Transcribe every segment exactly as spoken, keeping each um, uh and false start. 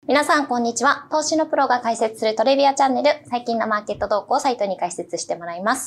皆さん、こんにちは。投資のプロが解説するトレビアチャンネル、最近のマーケット動向をサイトに解説してもらいます。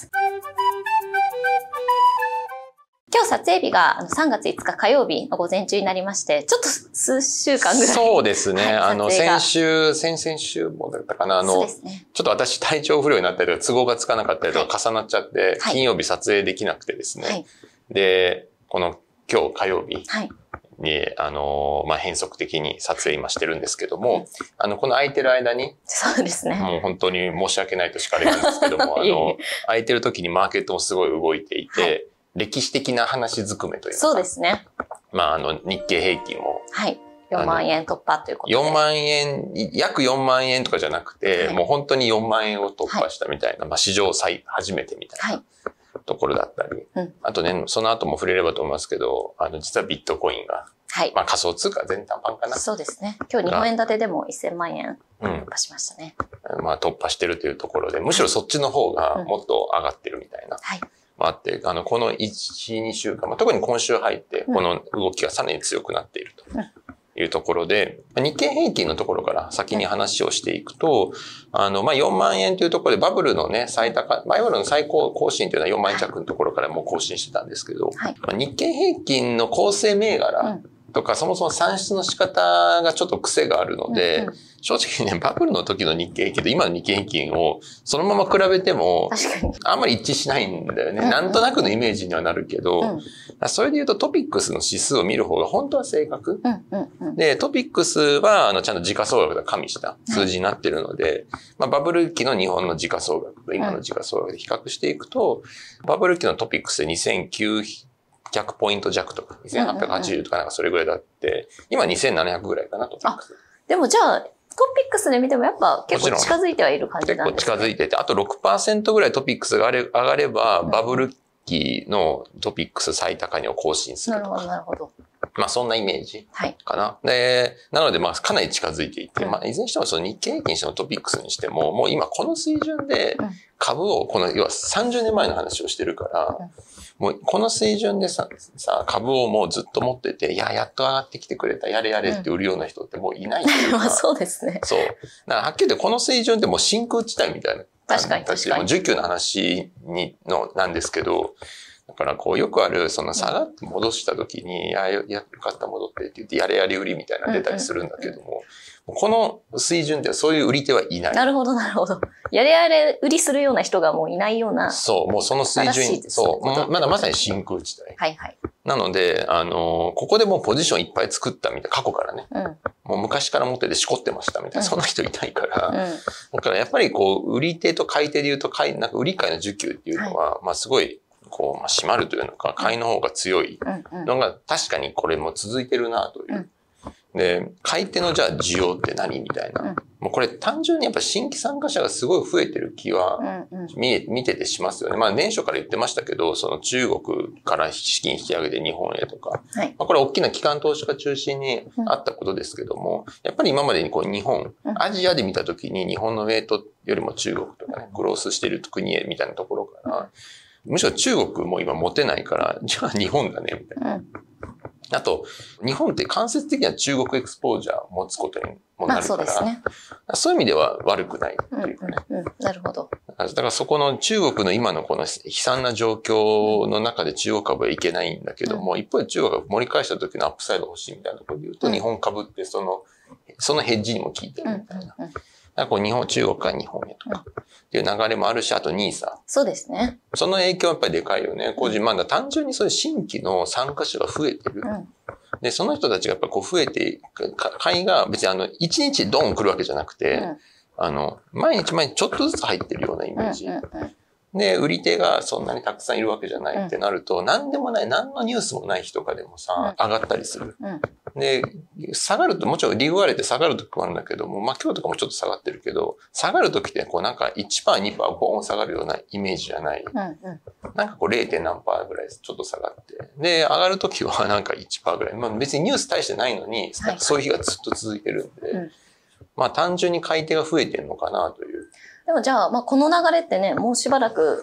今日撮影日がさんがついつか火曜日の午前中になりまして、ちょっと数週間ぐらい。 そうですね。 はい、 あの、先週、先々週もだったかな。あの、そうですね、ちょっと私体調不良になったりとか、都合がつかなかったりとか重なっちゃって、はい、金曜日撮影できなくてですね。はい、で、この今日火曜日。はいに、あの、まあ、変則的に撮影今してるんですけども、あの、この空いてる間に、 そうですね。 もう本当に申し訳ないとしかあれなんですけども、あの、空いてる時にマーケットもすごい動いていて、はい、歴史的な話ずくめというか。 そうですね。 まあ、あの、日経平均も。 はい。よんまんえん突破ということで。 よんまんえん、約よんまんえんとかじゃなくて、はい、もう本当によんまんえんを突破したみたいな、はい、まあ、史上最、初めてみたいな。はいところだったり、うん、あとね、その後も触れればと思いますけど、あの、実はビットコインが、はい。まあ仮想通貨全単版かな。 そうですね。今日日本円建てでもせんまんえん突破しましたね。 うん、まあ突破してるというところで、むしろそっちの方がもっと上がってるみたいな。はい。まああって、あの、このいち、にしゅうかん、まあ、特に今週入って、この動きがさらに強くなっていると。うんいうところで、日経平均のところから先に話をしていくと、あの、まあ、よんまんえんというところでバブルのね、最高、バブルの最高更新というのはよんまんえん弱のところからもう更新してたんですけど、はい、まあ、日経平均の構成銘柄とか、うん、そもそも算出の仕方がちょっと癖があるので、うんうん、正直ね、バブルの時の日経平均と今の日経平均をそのまま比べても、あんまり一致しないんだよね。うんうん、なんとなくのイメージにはなるけど、うん、それで言うとトピックスの指数を見る方が本当は正確。うんうんうん、で、トピックスは、あの、ちゃんと時価総額が加味した数字になっているので、まあ、バブル期の日本の時価総額と今の時価総額で比較していくと、バブル期のトピックスでにせんきゅうひゃくポイント弱とか、にせんはっぴゃくはちじゅうとかなんかそれぐらいだって、今にせんななひゃくぐらいかな、トピックス。 でもじゃあ、トピックスで見てもやっぱ結構近づいてはいる感じなんですね。 結構近づいてて、あと ろくパーセント ぐらいトピックスが上がれば、バブル期のトピックス最高値を更新するとか。 なるほど、なるほど。 まあそんなイメージかな。はい、で、なのでまあかなり近づいていて、うん、まあいずれにしてもその日経平均にしてもトピックスにしても、もう今この水準で株を、この要はさんじゅうねんまえの話をしてるから、うん、もうこの水準でさ、さ、株をもうずっと持ってて、いや、やっと上がってきてくれた、やれやれって売るような人ってもういないっていうか、 うん、まあそうですね。 そう。だからはっきり言ってこの水準ってもう真空地帯みたいな。 確かに確かに。 需給の話にの、なんですけど、だからこうよくあるその下がって戻した時に、いや、よかった戻ってって言ってやれやれ売りみたいなの出たりするんだけども、この水準ではそういう売り手はいない。 なるほどなるほど。やれやれ売りするような人がもういないような。 そう、もうその水準、そう、まだまさに真空地帯。 はいはい。 なので、あの、ここでもうポジションいっぱい作ったみたいな、過去からね。うん、もう昔から持っててしこってましたみたいな、うん、そんな人いないから。うん、だからやっぱりこう、売り手と買い手で言うと、買い、なんか売り買いの需給っていうのは、はい、まあすごい、こう、まあ、締まるというのか、買いの方が強いのが、確かにこれも続いてるなという。で、買い手のじゃあ需要って何みたいな。もうこれ単純にやっぱ新規参加者がすごい増えてる気は見、見ててしますよね。まあ年初から言ってましたけど、その中国から資金引き上げて日本へとか。はい、まあこれ大きな機関投資家中心にあったことですけども、やっぱり今までにこう日本、アジアで見たときに日本のウェイトよりも中国とかね、グロースしている国へみたいなところから、むしろ中国も今持てないから、じゃあ日本だね、みたいな。うん、あと、日本って間接的には中国エクスポージャーを持つことにもなるから、まあそうですね、そういう意味では悪くないっていうかね。 うんうんうん、なるほど。 だからそこの中国の今のこの悲惨な状況の中で中国株はいけないんだけども、うん、一方で中国が盛り返した時のアップサイド欲しいみたいなことで言うと、うん、日本株ってその、そのヘッジにも効いてるみたいな。うんうんうん、だからこう日本、中国から日本へとかっていう流れもあるし、あとニーサ。 そうですね。 その影響はやっぱりでかいよね。個人、まだ単純にそういう新規の参加者が増えてる。うん、で、その人たちがやっぱこう増えて、買いが別にあの、一日ドン来るわけじゃなくて、うん、あの、毎日毎日ちょっとずつ入ってるようなイメージ。うんうんうん、で、売り手がそんなにたくさんいるわけじゃないってなると、うん、何でもない、何のニュースもない日とかでもさ、うん、上がったりする。うん、で、下がると、もちろん理由割れて下がるときもあるんだけども、まあ今日とかもちょっと下がってるけど、下がるときってこうなんか いちパーセント、にパーセント、ボーン下がるようなイメージじゃない。うんうん、なんかこう れい. 何パーぐらいちょっと下がって。で、上がるときはなんか いちパーセント ぐらい。まあ別にニュース大してないのに、はい、そういう日がずっと続いてるんで、うん、まあ単純に買い手が増えてるのかなという。 でもじゃあ、まあこの流れってね、もうしばらく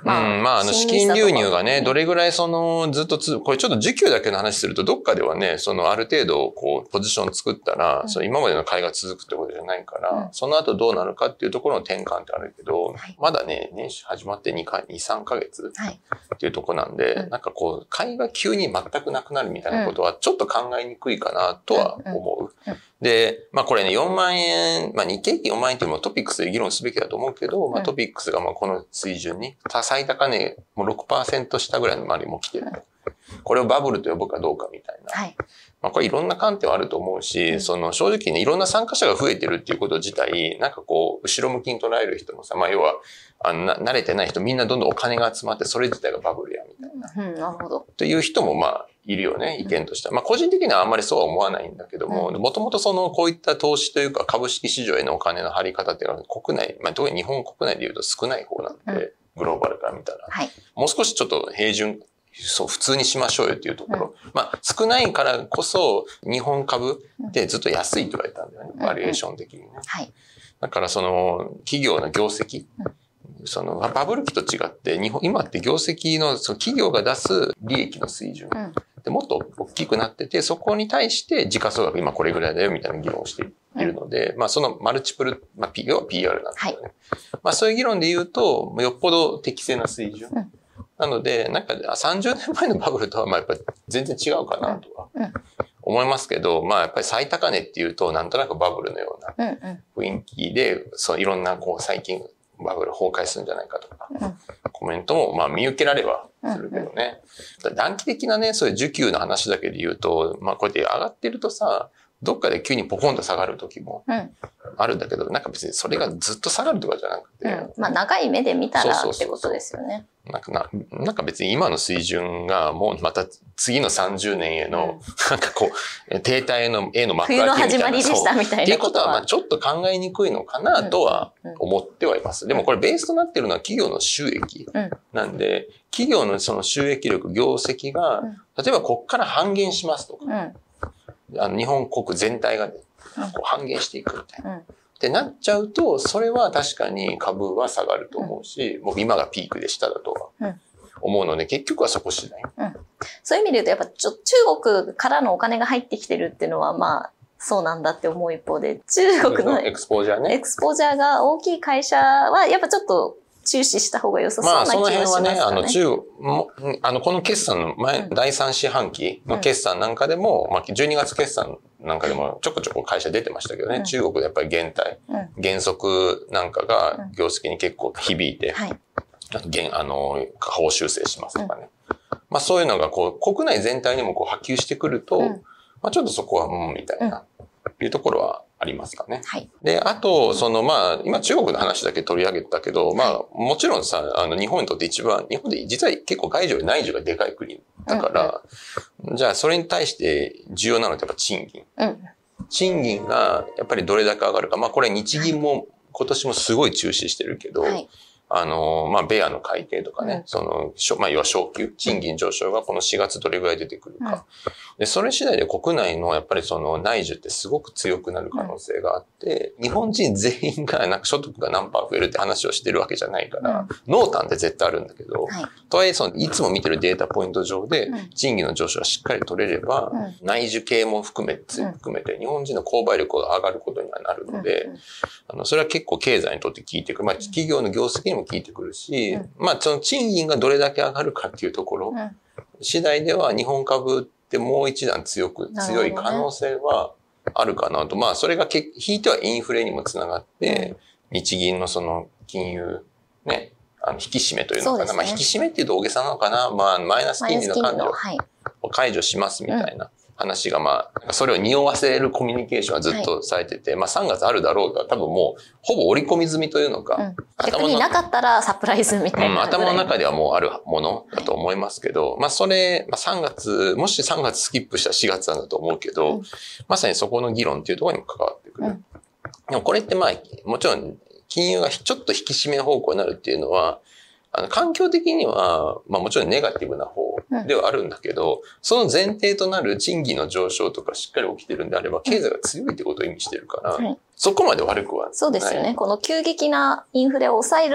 まあ、 うん、まあ、あの、資金流入がね、どれぐらいその、ずっとつ、これちょっと需給だけの話すると、どっかではね、その、ある程度、こう、ポジション作ったら、うん、その今までの買いが続くってことじゃないから、うん、その後どうなるかっていうところの転換ってあるけど、はい、まだね、年始始まってにか、に、さんかげつっていうところなんで、はい、なんかこう、買いが急に全くなくなるみたいなことは、ちょっと考えにくいかなとは思う。うんうん、で、まあこれね、よんまんえん、まあ日経平均よんまんえんっていうのもトピックスで議論すべきだと思うけど、まあトピックスがまあこの水準に、最高値もう ろくパーセント 下ぐらいのまでも来てると。これをバブルと呼ぶかどうかみたいな。はい、まあこれいろんな観点はあると思うし、うん、その正直ね、いろんな参加者が増えてるっていうこと自体、なんかこう、後ろ向きに捉える人もさ、まあ要は、あのな慣れてない人みんなどんどんお金が集まって、それ自体がバブルやみたいな。 うん、なるほど。 という人もまあ、いるよね、意見としては。まあ個人的にはあんまりそうは思わないんだけども、もともとそのこういった投資というか株式市場へのお金の張り方っていうのは国内、まあ特に日本国内で言うと少ない方なんで、うん、グローバルから見たら。はい、もう少しちょっと平準、そう、普通にしましょうよっていうところ。うん、まあ少ないからこそ日本株ってずっと安いと言われたんだよね、バリエーション的にね。はい、だからその企業の業績、うんそのバブル期と違って日本今って業績のその企業が出す利益の水準、うん、でもっと大きくなっててそこに対して時価総額今これぐらいだよみたいな議論をしているので、うん、まあそのマルチプル、まあ、要は ピーアール なんですよね、はい、まあそういう議論で言うとよっぽど適正な水準、うん、なのでなんかさんじゅうねんまえのバブルとはまあやっぱり全然違うかなとは思いますけど、まあやっぱり最高値っていうとなんとなくバブルのような雰囲気でそういろんなこう最近バブル崩壊するんじゃないかとか、うん、コメントもまあ見受けられはするけどね。うんうん、短期的なね、そういう需給の話だけで言うと、まあこうやって上がってるとさ、どっかで急にポコンと下がる時もあるんだけど、うん、なんか別にそれがずっと下がるとかじゃなくて。 うん、まあ長い目で見たらってことですよね。 なんかな、なんか別に今の水準がもうまた次のさんじゅうねんへの、うん、なんかこう、停滞への、への幕開けみたいな。冬の始まりでしたみたいな。っていうことは、まあちょっと考えにくいのかなとは思ってはいます。うんうん、でもこれベースとなっているのは企業の収益なんで、うん、企業のその収益力、業績が、うん、例えばこっから半減しますとか、うん、あの日本国全体が、ね、こう半減していくみたいな。うんってなっちゃうと、それは確かに株は下がると思うし、うん、もう今がピークでしただとは思うので、結局はそこ次第。 うん、そういう意味で言うと、やっぱちょ中国からのお金が入ってきてるっていうのは、まあ、そうなんだって思う一方で、中国のエクスポージャーね。 エクスポージャーが大きい会社は、やっぱちょっと、注視した方が良さそうな気がしますかね。まあ、その辺はね、あの、中国、あの、この決算の前、うん、だいさん四半期の決算なんかでも、うん、まあ、じゅうにがつ決算なんかでもちょこちょこ会社出てましたけどね、うん、中国でやっぱり減退、うん、減速なんかが業績に結構響いて、うんはい、あと減、あの、下方修正しますとかね。うん、まあ、そういうのがこう、国内全体にもこう波及してくると、うん、まあ、ちょっとそこは、うん、みたいな、いうところは、ありますかね。はい。で、あと、その、まあ、今中国の話だけ取り上げたけど、まあ、もちろんさ、あの、日本にとって一番、日本で実は結構外需より内需がでかい国だから、うんうん、じゃあそれに対して重要なのってやっぱ賃金。うん。賃金がやっぱりどれだけ上がるか。まあ、これ日銀も今年もすごい注視してるけど、はい、あの、まあ、ベアの改定とかね、うん、その、まあ、要は昇給、賃金上昇がこのしがつどれぐらい出てくるか。うん、で、それ次第で国内のやっぱりその内需ってすごく強くなる可能性があって、うん、日本人全員がなんか所得が何パー増えるって話をしてるわけじゃないから、うん、濃淡って絶対あるんだけど、はい、とはいえその、いつも見てるデータポイント上で、賃金の上昇がしっかり取れれば、うん、内需系も含めて、含めて、日本人の購買力が上がることにはなるので、あの、それは結構経済にとって効いてくる。まあ、企業の業績にも効いてくるし、うん、まあ、その賃金がどれだけ上がるかっていうところ、うん、次第では日本株ってもう一段強く、強い可能性はあるかなと。まあ、それがけ、ひいてはインフレにもつながって、うん、日銀のその金融、ね、あの、引き締めというのかな。ね、まあ、引き締めっていうと大げさなのかな。まあ、マイナス金利の感情を解除しますみたいな。話がまあ、それを匂わせるコミュニケーションはずっとされてて、はい、まあさんがつあるだろうが、多分もう、ほぼ織り込み済みというのか。うん、 逆になかったらサプライズみたいな、 うん。頭の中ではもうあるものだと思いますけど、はい、まあそれ、まあさんがつ、もしさんがつスキップしたらしがつなんだと思うけど、うん、まさにそこの議論っていうところにも関わってくる。うん、でもこれってまあ、もちろん、金融がちょっと引き締め方向になるっていうのは、あの環境的には、まあもちろんネガティブな方ではあるんだけど、うん、その前提となる賃金の上昇とかしっかり起きてるんであれば、経済が強いってことを意味してるから、うん、そこまで悪くはない。 そうですよね。この急激なインフレを抑えるっ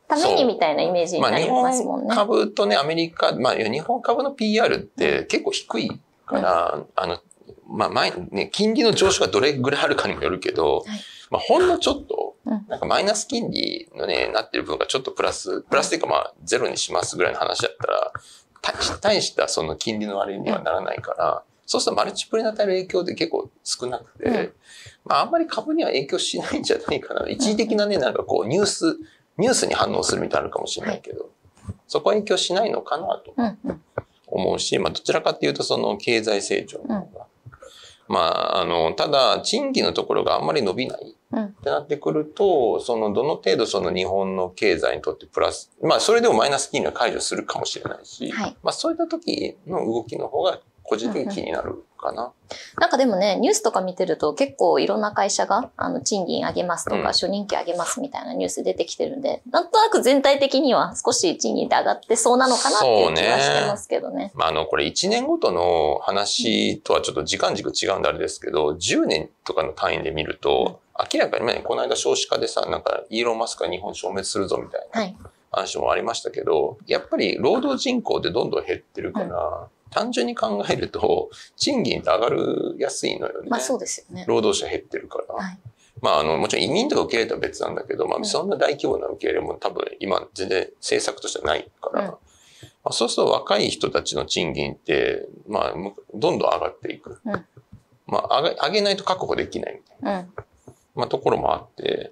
ためにみたいなイメージになりますもんね。 まあ、日本株とね、アメリカ、まあ、日本株の ピーアール って結構低いから、うん、あの、まあ、前、ね、金利の上昇がどれぐらいあるかにもよるけど、はい、まあ、ほんのちょっと、なんかマイナス金利のね、なってる分がちょっとプラス、プラスっていうかまあ、ゼロにしますぐらいの話だったら、大したその金利の割にはならないから、そうするとマルチプルに与える影響って結構少なくて、うん、まあ、あんまり株には影響しないんじゃないかな。一時的なね、なんかこう、ニュース、ニュースに反応するみたいなのあるかもしれないけど、はい、そこは影響しないのかなと思うし、まあ、どちらかっていうとその経済成長の方が、うん、まあ、あの、ただ、賃金のところがあんまり伸びないってなってくると、その、どの程度その日本の経済にとってプラス、まあ、それでもマイナス金利は解除するかもしれないし、はい、まあ、そういった時の動きの方が個人的に気になるかな。 うんうん、なんかでもね、ニュースとか見てると結構いろんな会社が、あの、賃金上げますとか、うん、初任給上げますみたいなニュース出てきてるんで、なんとなく全体的には少し賃金って上がってそうなのかなっていう気はしてますけどね。ねまあ、あの、これいちねんごとの話とはちょっと時間軸違うんであれですけど、じゅうねんとかの単位で見ると、うん、明らかにね、この間少子化でさ、なんか、イーロン・マスクが日本消滅するぞみたいな話もありましたけど、はい、やっぱり労働人口ってどんどん減ってるから、うん、単純に考えると、賃金って上がるやすいのよね。 まあそうですよね。 労働者減ってるから。はい、まああの、もちろん移民とか受け入れたら別なんだけど、まあそんな大規模な受け入れも多分今全然政策としてはないから、うん、まあ、そうすると若い人たちの賃金って、まあどんどん上がっていく。うん、まあ上げ、上げないと確保できないみたいな。うん、まあところもあって、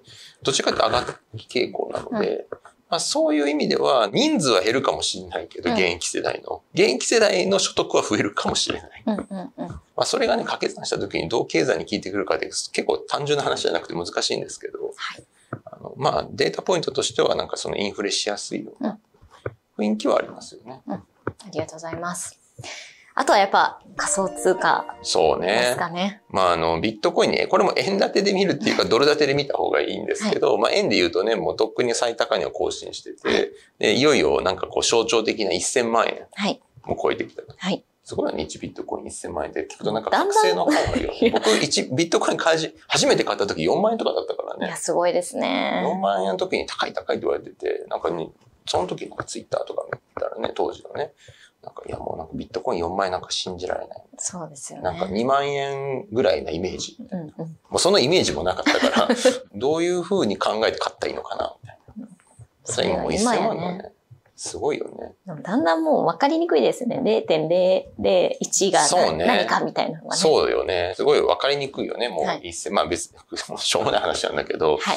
どっちかって上がり傾向なので、うん、まあ、そういう意味では人数は減るかもしれないけど、うん、現役世代の。現役世代の所得は増えるかもしれない。うんうんうん、まあ、それがね、掛け算した時にどう経済に効いてくるかって結構単純な話じゃなくて難しいんですけど、はい、あのまあ、データポイントとしてはなんかそのインフレしやすいような雰囲気はありますよね。 うんうん、ありがとうございます。あとはやっぱ仮想通貨そうね。 ですかね。 まああの、ビットコインね、これも円建てで見るっていうかドル建てで見た方がいいんですけど、はい、まあ円で言うとね、もうとっくに最高値を更新してて、はい、でいよいよなんかこう象徴的なせんまんえんも超えてきたと。はい。すごいね、いちビットコインせんまんえんで聞くとなんか覚醒の方があるよね。僕いちビットコイン買い初めて買った時よんまんえんとかだったからね。 いや、すごいですね。 よんまんえんの時に高い高いって言われてて、なんかね、その時なんかツイッターとか見たらね、当時のね、なんかいやもうなんかビットコインよんまんえんなんか信じられない。 そうですよね。 なんかにまんえんぐらいなイメージ。 うんうん、 もうそのイメージもなかったから、どういう風に考えて買ったらいいのかな、みたいな。それ今もうせんまんだね。すごいよね。 でもだんだんもう分かりにくいですね。れいてんぜろぜろいち が何かみたいなのがね。 そうよね。すごい分かりにくいよね。もうせんまん、まあ別にしょうもない話なんだけど、はい、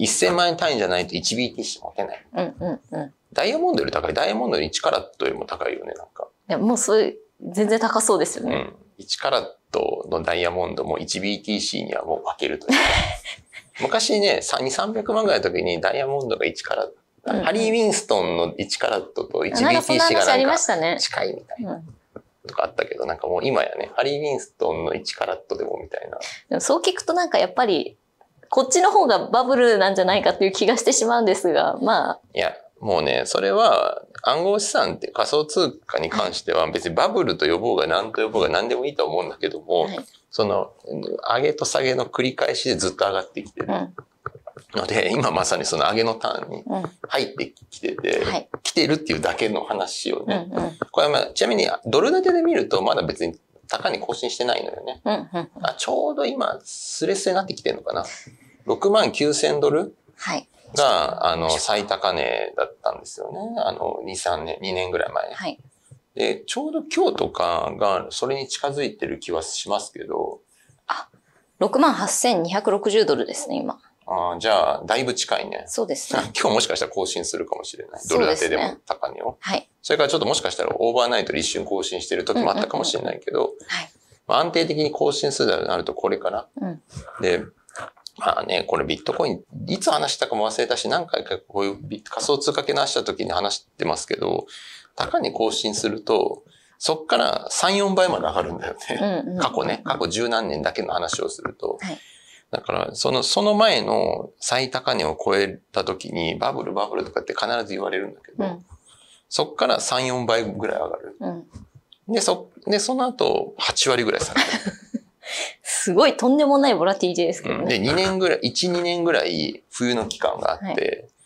せんまんえん単位じゃないと いちビーティーシー 持てない。うんうんうん。ダイヤモンドより高い。ダイヤモンドよりいちカラットよりも高いよね、なんか。 いや、もうそういう、全然高そうですよね。うん。 いちカラットのダイヤモンドも いちビーティーシー にはもう分けるというか。昔ね、にせんさんびゃくまんぐらいの時にダイヤモンドがいちカラット。うんうん、ハリー・ウィンストンのいちカラットと いちビーティーシー がなんか近いみたいな。とかあったけど、なんかもう今やね、ハリー・ウィンストンのいちカラットでもみたいな。 でもそう聞くとなんかやっぱり、こっちの方がバブルなんじゃないかっていう気がしてしまうんですが、まあ。 いや、もうね、それは暗号資産って仮想通貨に関しては別にバブルと呼ぼうが何と呼ぼうが何でもいいと思うんだけども、はい、その上げと下げの繰り返しでずっと上がってきてる。うんので、今まさにその上げのターンに入ってきてて、うんはい、来てるっていうだけの話をね。うんうん、これはまあ、ちなみにドル建てで見るとまだ別に高値更新してないのよね。うんうんうん、あちょうど今、スレスレになってきてるのかな。ろくまんきゅうせんドルが、あの、最高値だったんですよね。あの、に、さんねん、にねんぐらい前。はい、で、ちょうど今日とかがそれに近づいてる気はしますけど。 あ、ろくまんはっせんにひゃくろくじゅうドルですね、今。 ああ、じゃあ、だいぶ近いね。 そうですね。 今日もしかしたら更新するかもしれない。ドル建てでも高値を。はい。それからちょっともしかしたらオーバーナイトで一瞬更新してる時もあったかもしれないけど、はい。まあ、安定的に更新するようになるとこれから。うん。で、まあね、これビットコイン、いつ話したかも忘れたし、何回かこういう仮想通貨系の話した時に話してますけど、高値更新すると、そっからさん、よんばいまで上がるんだよね。うんうん、過去ね、過去十何年だけの話をすると。はい。だから、その、その前の最高値を超えた時に、バブル、バブルとかって必ず言われるんだけど、うん、そっからさん、よんばいぐらい上がる。うん、で、そ、で、その後、はちわりぐらい下がる。 すごいとんでもないボラティリティですけどね。 うん、で、にねんぐらい、いち、にねんぐらい冬の期間があって、はい、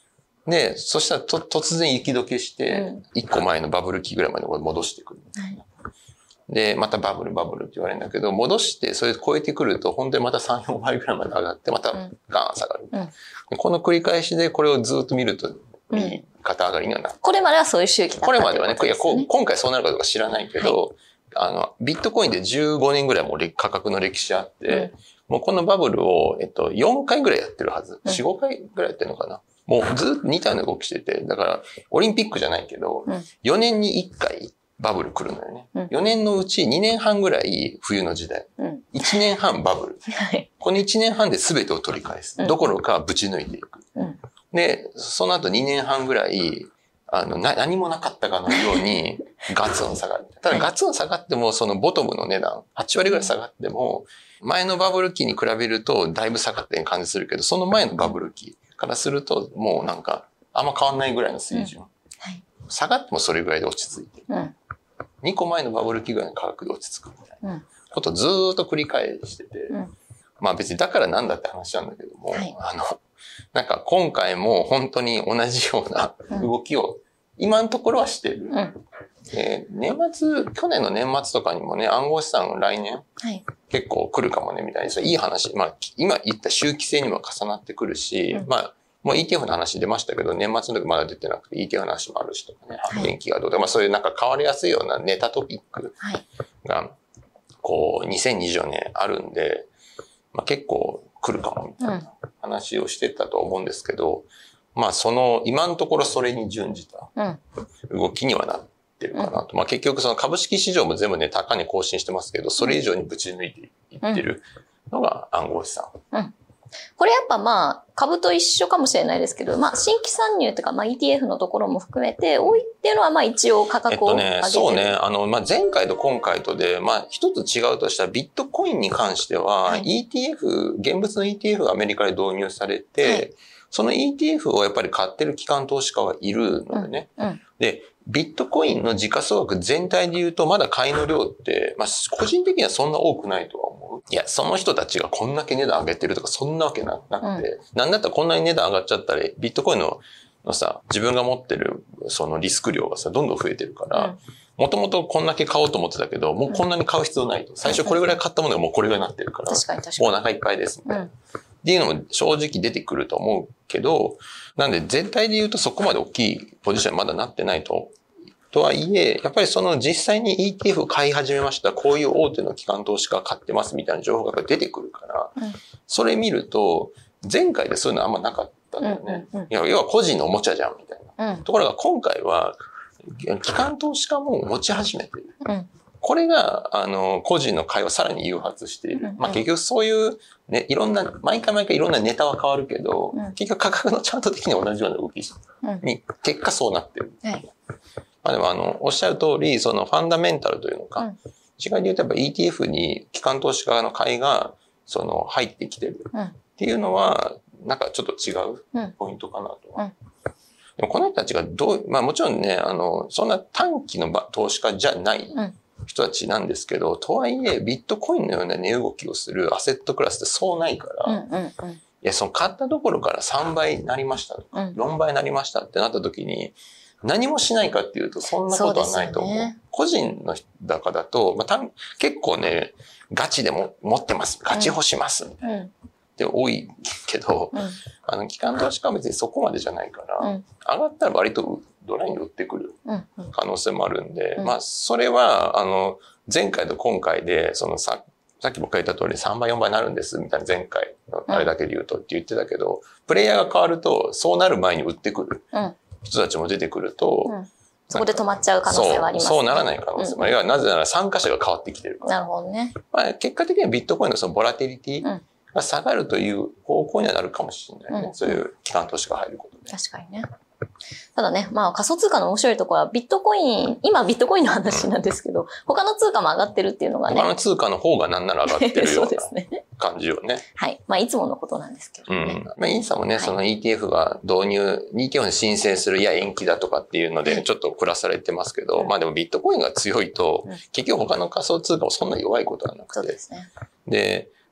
で、そしたらと突然雪解けして、いっこまえのバブル期ぐらいまで戻してくる。はい、で、またバブルバブルって言われるんだけど、戻して、それ超えてくると、本当にまたさん、よんばいぐらいまで上がって、またガーン下がる。うんうん、この繰り返しでこれをずっと見ると、右肩上がりにはなる。 これまではそういう周期だった、 これまではね、いや今回そうなるかどうか知らないけど、はい、あの、ビットコインでじゅうごねんぐらいもう価格の歴史あって、うん、もうこのバブルを、えっと、よんかいぐらいやってるはず。よん、ごかいぐらいやってるのかな。もうずっと似たような動きしてて、だから、オリンピックじゃないけど、うん、よねんにいっかいバブル来るのよね。うん、よねんのうちにねんはんぐらい冬の時代。うん、いちねんはんバブル。はい、このいちねんはんで全てを取り返す。うん、どころかぶち抜いていく。うん、で、その後にねんはんぐらい、あの、な、何もなかったかのようにガツン下がる。ただガツン下がっても、そのボトムの値段、はちわりぐらい下がっても、前のバブル期に比べるとだいぶ下がってる感じするけど、その前のバブル期からすると、もうなんか、あんま変わんないぐらいの水準。うん、はい、下がってもそれぐらいで落ち着いてる。うん、にこまえのバブル期ぐらいの価格で落ち着くみたいなことをずーっと繰り返してて、うん、まあ別にだからなんだって話なんだけども、はい、あの、なんか今回も本当に同じような動きを今のところはしてる。うん、えー、年末、去年の年末とかにもね、暗号資産来年、はい、結構来るかもねみたいな、いい話、まあ今言った周期性にも重なってくるし、うん、まあもう イーティーエフ の話出ましたけど、年末の時まだ出てなくて イーティーエフ の話もあるしとかね、発電機がどうで、はい、まあそういうなんか変わりやすいようなネタトピックが、こうにせんにじゅうよねんあるんで、まあ結構来るかもみたいな話をしてたと思うんですけど、うん、まあその、今のところそれに準じた動きにはなってるかなと。うん、まあ結局その株式市場も全部ね、高値更新してますけど、それ以上にぶち抜いていってるのが暗号資産。うん、 これやっぱまあ、株と一緒かもしれないですけど、まあ、新規参入というか、まあ、イーティーエフ のところも含めて、多いっていうのは、まあ、一応価格を上げてる。えっとね、 そうね。あの、まあ、前回と今回とで、まあ、一つ違うとしたら、ビットコインに関しては、はい、イーティーエフ、現物の イーティーエフ がアメリカで導入されて、はい、その イーティーエフ をやっぱり買ってる機関投資家はいるのでね。うんうん、で、ビットコインの時価総額全体で言うと、まだ買いの量って、まあ、個人的にはそんな多くないとは思う。いや、その人たちがこんだけ値段上げてるとか、そんなわけなくて、うん、なんだったらこんなに値段上がっちゃったら、ビットコインの、のさ、自分が持ってる、そのリスク量がさ、どんどん増えてるから、もともとこんだけ買おうと思ってたけど、もうこんなに買う必要ないと。最初これぐらい買ったものがもうこれぐらいになってるから、 確かに確かにもうお腹いっぱいです、みたいな。うん、っていうのも正直出てくると思うけど、なんで全体で言うとそこまで大きいポジションにまだなってないと。とはいえ、やっぱりその実際に イーティーエフ を買い始めました、こういう大手の機関投資家が買ってますみたいな情報が出てくるから、うん、それ見ると、前回でそういうのあんまなかったんだよね。うんうんうん、いや要は個人のおもちゃじゃんみたいな。うん、ところが今回は、機関投資家も持ち始めている。うん、これが、あの、個人の買いをさらに誘発している。うんうん、まあ結局そういう、ね、いろんな、毎回毎回いろんなネタは変わるけど、うん、結局価格のチャート的に同じような動きに、結果そうなってる。はい、まあでもあの、おっしゃる通り、そのファンダメンタルというのか、うん、違いで言うとやっぱ イーティーエフ に機関投資家の買いが、その、入ってきてるっていうのは、なんかちょっと違うポイントかなと。うんうん、でもこの人たちがどう、まあもちろんね、あの、そんな短期の投資家じゃない人たちなんですけど、とはいえ、ビットコインのような値動きをするアセットクラスってそうないから、うんうんうん、いや、その買ったところからさんばいになりましたとか、うん、よんばいになりましたってなった時に、何もしないかっていうと、そんなことはないと思う。うね、個人の中だと、まあ、結構ね、ガチでも持ってます。ガチ欲します。みたいな。うん、って多いけど、うん、あの、機関投資家は別にそこまでじゃないから、うん、上がったら割とドライに売ってくる可能性もあるんで、うん、まあ、それは、あの、前回と今回で、そのさ、さっき僕が言った通りさんばいよんばいになるんですみたいな前回のあれだけで言うとって言ってたけど、うん、プレイヤーが変わると、そうなる前に売ってくる。うん人たちも出てくると、うん、 そこで止まっちゃう可能性はありますね。 そう、そうならない可能性もある。うん、なぜなら参加者が変わってきてるから。 なるほどね。 まあ、結果的にはビットコインのそのボラティリティが下がるという方向にはなるかもしれないね。うん、そういう機関投資が入ることで。 確かにね。ただね、まあ仮想通貨の面白いところはビットコイン、今ビットコインの話なんですけど、うん、他の通貨も上がってるっていうのがね。 他の通貨の方がなんなら上がってるような感じよね。 はい。まあいつものことなんですけどね。 うん。まあインサもね、はい、その イーティーエフ が導入、イーティーエフ に申請するや延期だとかっていうのでちょっと暮らされてますけど、はい、まあでもビットコインが強いと、うん、結局他の仮想通貨もそんな弱いことはなくて。そうですね。で、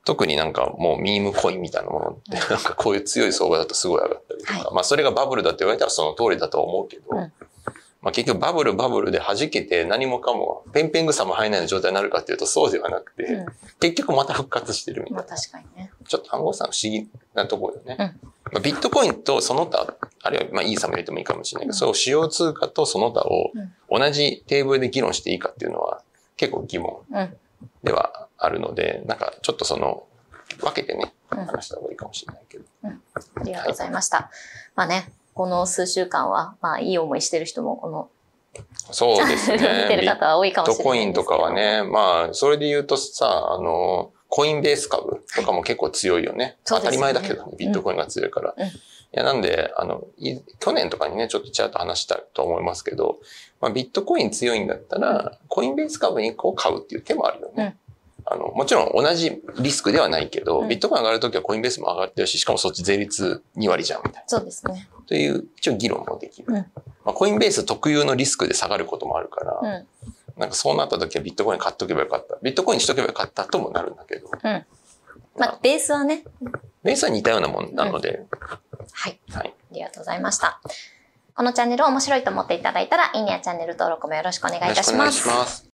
特になんかもうミームコインみたいなものって、なんかこういう強い相場だとすごい上がったりとか、はい、まあそれがバブルだって言われたらその通りだとは思うけど、うん、まあ結局バブルバブルで弾けて何もかもペンペン草も生えないような状態になるかっていうとそうではなくて、うん、結局また復活してるみたいな。 まあ確かにね。 ちょっと暗号資産不思議なところよね。うんまあ、ビットコインとその他、あるいはまあイーサも入れてもいいかもしれないけど、うん、そう主要通貨とその他を同じテーブルで議論していいかっていうのは結構疑問ではあるので、なんかちょっとその分けてね、話した方がいいかもしれないけど。 うんうん、ありがとうございました。はい、まあね、この数週間は、まあいい思いしてる人もこのそうですね。 見てる方は多いかもしれないですけど。 ビットコインとかはね、まあ、それで言うとさ、あの、コインベース株とかも結構強いよね。はい、当たり前だけど、ね、ビットコインが強いから。うんうん、いや、なんで、あの、去年とかにね、ちょっとちらっと話したと思いますけど、まあ、ビットコイン強いんだったら、コインベース株にこう買うっていう手もあるよね。うん、あの、もちろん同じリスクではないけど、うん、ビットコイン上がるときはコインベースも上がってるし、しかもそっち税率に割じゃんみたいな。 そうですね。 という、一応議論もできる。うんまあ、コインベース特有のリスクで下がることもあるから、うん、なんかそうなった時はビットコイン買っとけばよかった。ビットコインにしとけばよかったともなるんだけど。うん。 まあ、ベースはね。 ベースは似たようなもんなので。うん、 はい。はい。ありがとうございました。このチャンネルを面白いと思っていただいたら、いいねやチャンネル登録もよろしくお願いいたします。よろしくお願いします。